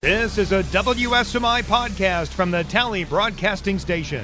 This is a WSMI podcast from the Tally Broadcasting Station.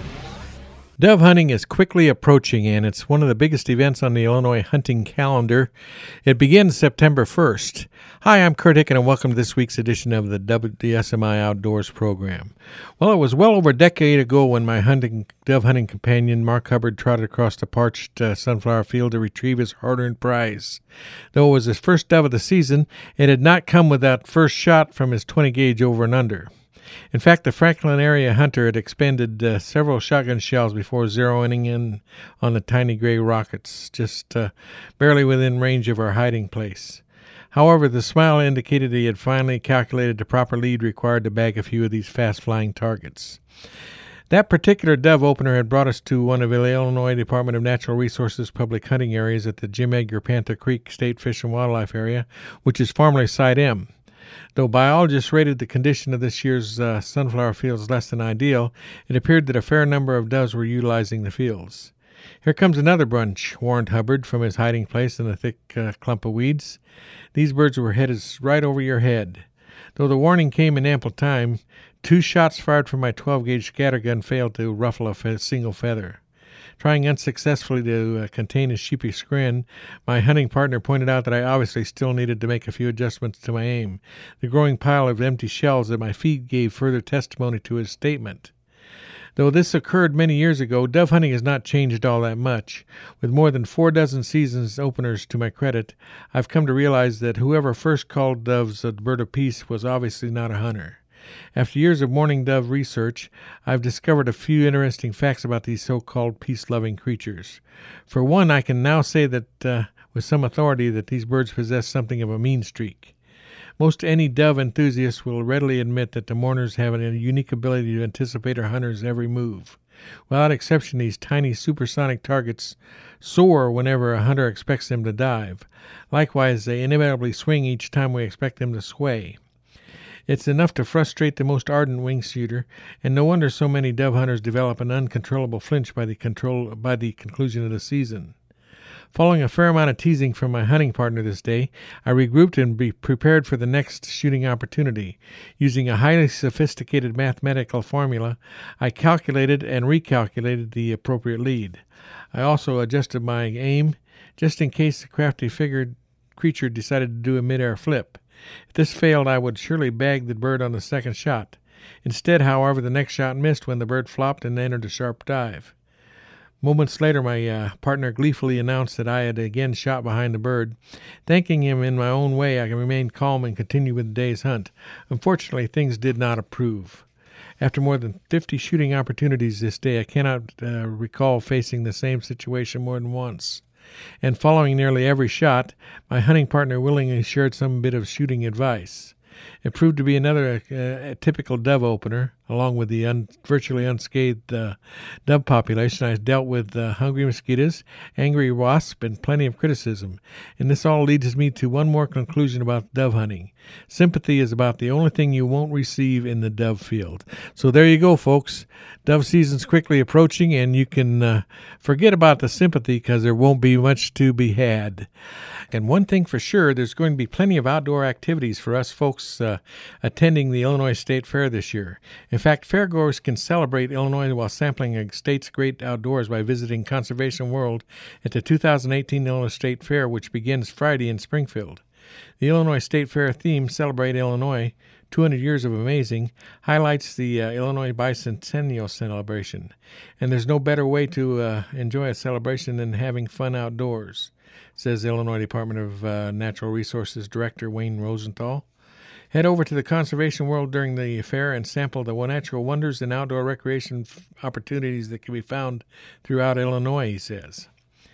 Dove hunting is quickly approaching, and it's one of the biggest events on the Illinois hunting calendar. It begins September 1st. Hi, I'm Kurt Hicken, and welcome to this week's edition of the WSMI Outdoors program. Well, it was well over a decade ago when my dove hunting companion, Mark Hubbard, trotted across the parched sunflower field to retrieve his hard-earned prize. Though it was his first dove of the season, it had not come with that first shot from his 20-gauge over and under. In fact, the Franklin area hunter had expended several shotgun shells before zeroing in on the tiny gray rockets, just barely within range of our hiding place. However, the smile indicated he had finally calculated the proper lead required to bag a few of these fast-flying targets. That particular dove opener had brought us to one of the Illinois Department of Natural Resources public hunting areas at the Jim Edgar Panther Creek State Fish and Wildlife Area, which is formerly Site M. Though biologists rated the condition of this year's sunflower fields less than ideal, it appeared that a fair number of doves were utilizing the fields. "Here comes another bunch," warned Hubbard from his hiding place in a thick clump of weeds. "These birds were headed right over your head." Though the warning came in ample time, 2 shots fired from my 12-gauge scattergun failed to ruffle a single feather. Trying unsuccessfully to contain a sheepish grin, my hunting partner pointed out that I obviously still needed to make a few adjustments to my aim. The growing pile of empty shells at my feet gave further testimony to his statement. Though this occurred many years ago, dove hunting has not changed all that much. With more than 4 dozen seasons openers to my credit, I've come to realize that whoever first called doves a bird of peace was obviously not a hunter. After years of mourning dove research, I've discovered a few interesting facts about these so-called peace-loving creatures. For one, I can now say that with some authority that these birds possess something of a mean streak. Most any dove enthusiast will readily admit that the mourners have a unique ability to anticipate a hunter's every move. Without exception, these tiny supersonic targets soar whenever a hunter expects them to dive. Likewise, they inevitably swing each time we expect them to sway. It's enough to frustrate the most ardent wing shooter, and no wonder so many dove hunters develop an uncontrollable flinch by the conclusion of the season. Following a fair amount of teasing from my hunting partner this day, I regrouped and prepared for the next shooting opportunity. Using a highly sophisticated mathematical formula, I calculated and recalculated the appropriate lead. I also adjusted my aim just in case the crafty creature decided to do a mid-air flip. If this failed, I would surely bag the bird on the second shot. Instead, however, the next shot missed when the bird flopped and entered a sharp dive. Moments later, my partner gleefully announced that I had again shot behind the bird. Thanking him in my own way, I remained calm and continued with the day's hunt. Unfortunately, things did not improve. After more than 50 shooting opportunities this day, I cannot recall facing the same situation more than once. And following nearly every shot, my hunting partner willingly shared some bit of shooting advice. It proved to be another typical dove opener. Along with the virtually unscathed dove population, I dealt with hungry mosquitoes, angry wasps, and plenty of criticism. And this all leads me to one more conclusion about dove hunting. Sympathy is about the only thing you won't receive in the dove field. So there you go, folks. Dove season's quickly approaching, and you can forget about the sympathy because there won't be much to be had. And one thing for sure, there's going to be plenty of outdoor activities for us folks attending the Illinois State Fair this year. In fact, fairgoers can celebrate Illinois while sampling a state's great outdoors by visiting Conservation World at the 2018 Illinois State Fair, which begins Friday in Springfield. The Illinois State Fair theme, Celebrate Illinois, 200 Years of Amazing, highlights the Illinois Bicentennial celebration. And there's no better way to enjoy a celebration than having fun outdoors, says Illinois Department of Natural Resources Director Wayne Rosenthal. Head over to the Conservation World during the fair and sample the natural wonders and outdoor recreation opportunities that can be found throughout Illinois, he says.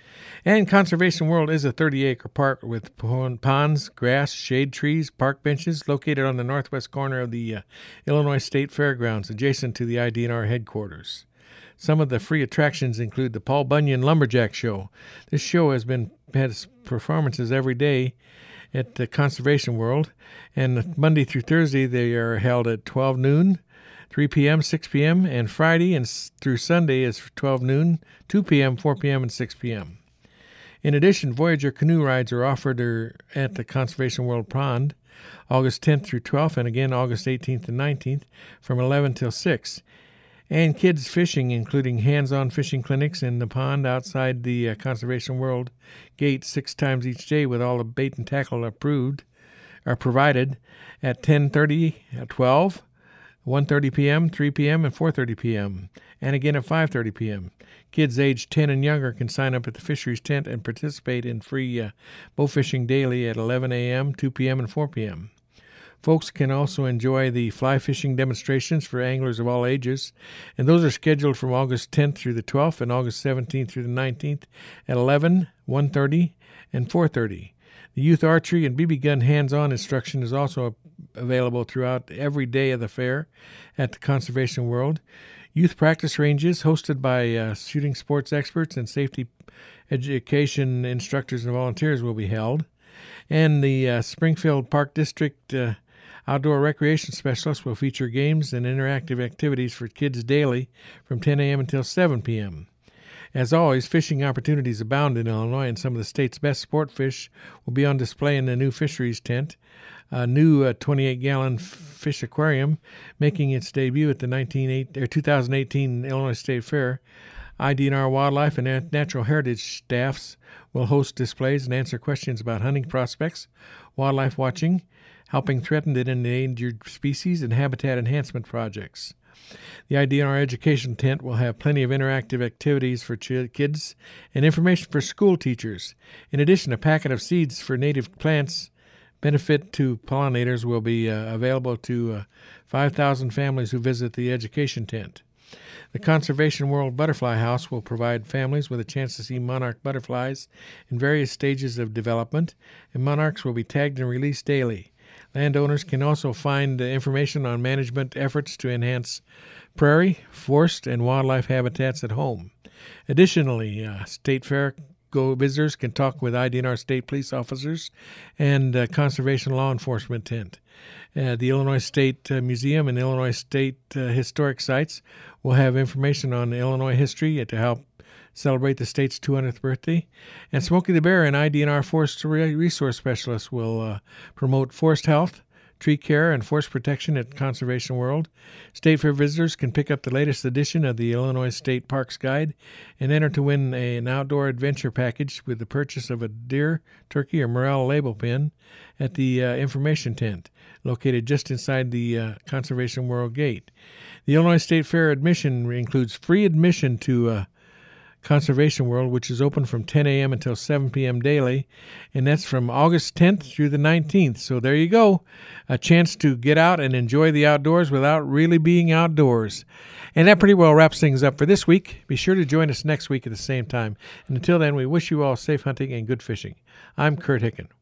And Conservation World is a 30-acre park with ponds, grass, shade trees, park benches located on the northwest corner of the Illinois State Fairgrounds, adjacent to the IDNR headquarters. Some of the free attractions include the Paul Bunyan Lumberjack Show. This show has performances every day at the Conservation World, and Monday through Thursday they are held at 12 noon, 3 p.m., 6 p.m., and Friday and through Sunday is 12 noon, 2 p.m., 4 p.m., and 6 p.m. In addition, Voyager canoe rides are offered at the Conservation World Pond. August 10th through 12th, and again August 18th and 19th from 11 till 6. And kids fishing, including hands-on fishing clinics in the pond outside the Conservation World gate 6 times each day with all the bait and tackle are provided at 10:30, at 12, 1:30 p.m., 3 p.m., and 4:30 p.m., and again at 5:30 p.m. Kids aged 10 and younger can sign up at the fisheries tent and participate in free bow fishing daily at 11 a.m., 2 p.m., and 4 p.m. Folks can also enjoy the fly fishing demonstrations for anglers of all ages, and those are scheduled from August 10th through the 12th and August 17th through the 19th at 11, 1:30, and 4:30. The youth archery and BB gun hands-on instruction is also available throughout every day of the fair at the Conservation World. Youth practice ranges hosted by shooting sports experts and safety education instructors and volunteers will be held. And the Springfield Park District Outdoor Recreation Specialist will feature games and interactive activities for kids daily from 10 a.m. until 7 p.m. As always, fishing opportunities abound in Illinois, and some of the state's best sport fish will be on display in the new fisheries tent. A new 28-gallon fish aquarium making its debut at the 2018 Illinois State Fair. IDNR Wildlife and Natural Heritage staffs will host displays and answer questions about hunting prospects, wildlife watching, helping threatened and endangered species, and habitat enhancement projects. The IDNR Education Tent will have plenty of interactive activities for kids and information for school teachers. In addition, a packet of seeds for native plants benefit to pollinators will be available to 5,000 families who visit the Education Tent. The Conservation World Butterfly House will provide families with a chance to see monarch butterflies in various stages of development, and monarchs will be tagged and released daily. Landowners can also find information on management efforts to enhance prairie, forest, and wildlife habitats at home. Additionally, State Fair visitors can talk with IDNR state police officers and conservation law enforcement tent. The Illinois State Museum and Illinois State Historic Sites will have information on Illinois history to help celebrate the state's 200th birthday. And Smokey the Bear and IDNR Forest Resource Specialists will promote forest health, tree care, and forest protection at Conservation World. State Fair visitors can pick up the latest edition of the Illinois State Parks Guide and enter to win an outdoor adventure package with the purchase of a deer, turkey, or morel label pin at the information tent, located just inside the Conservation World gate. The Illinois State Fair admission includes free admission to Conservation World, which is open from 10 a.m. until 7 p.m. daily, and that's from August 10th through the 19th. So there you go, a chance to get out and enjoy the outdoors without really being outdoors. And that pretty well wraps things up for this week. Be sure to join us next week at the same time. And until then, we wish you all safe hunting and good fishing. I'm Kurt Hicken.